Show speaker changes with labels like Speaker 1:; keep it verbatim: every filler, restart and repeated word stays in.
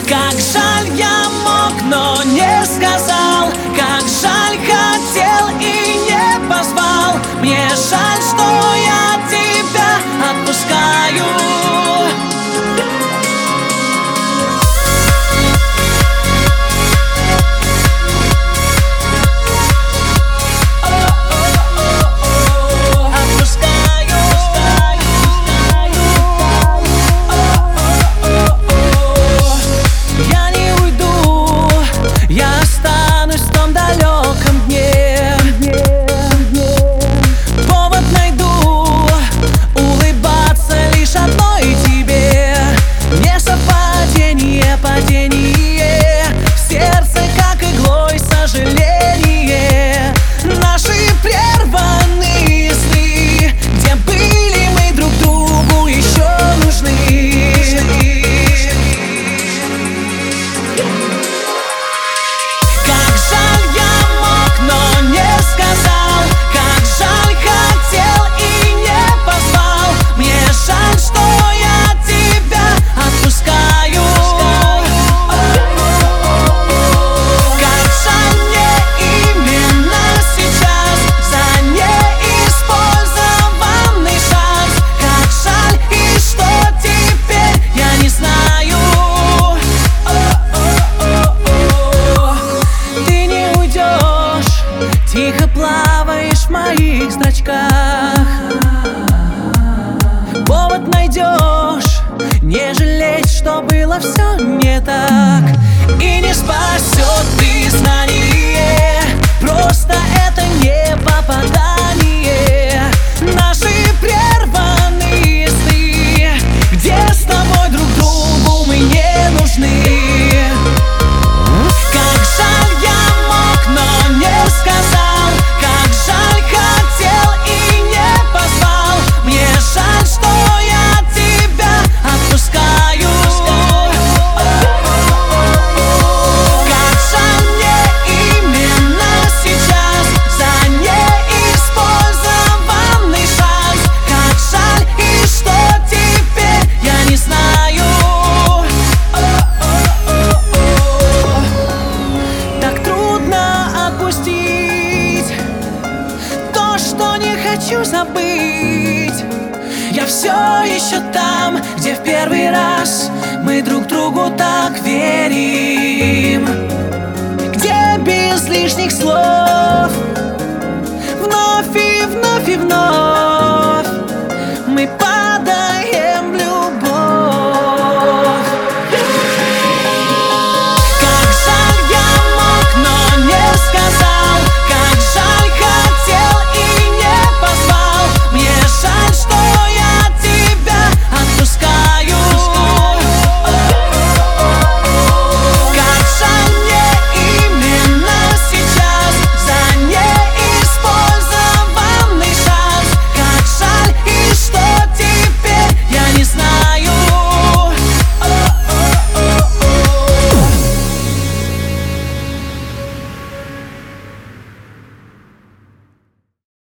Speaker 1: Как жаль, я мог, но не сказал. Как жаль, хотел и не позвал. Мне жаль, что я тебя отпускаю. Падение в сердце, как иглой сожаление. Наши прерванные сны, где были мы друг другу еще нужны. Как жаль, я мог, но не сказал. Как жаль, хотел и не позвал. Мне жаль, что я тебя отпускаю. Тихо плаваешь в моих зрачках. Повод найдешь, не жалеть, что было все не так. И не спасет признание, просто это не попадание. Наши прерванные сны, где с тобой друг другу мы не нужны. Как жаль, я мог, но не сказал. Хочу забыть. Я все еще там, где в первый раз мы друг другу так верим, где без лишних слов